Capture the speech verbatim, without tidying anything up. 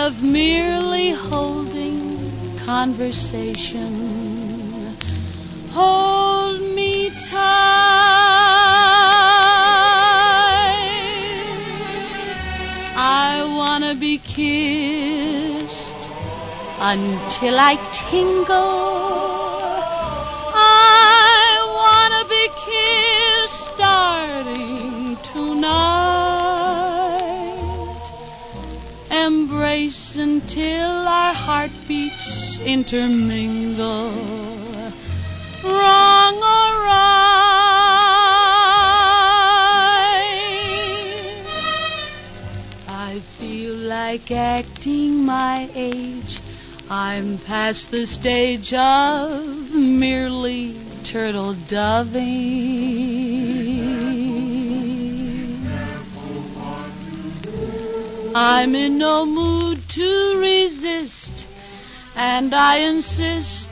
of merely holding conversation. Hold me tight. I wanna be kissed until I tingle. I wanna be kissed starting tonight. Embrace until our heartbeats intermingle. Wrong or right, I feel like acting my age. I'm past the stage of merely turtle doving. I'm in no mood to resist, and I insist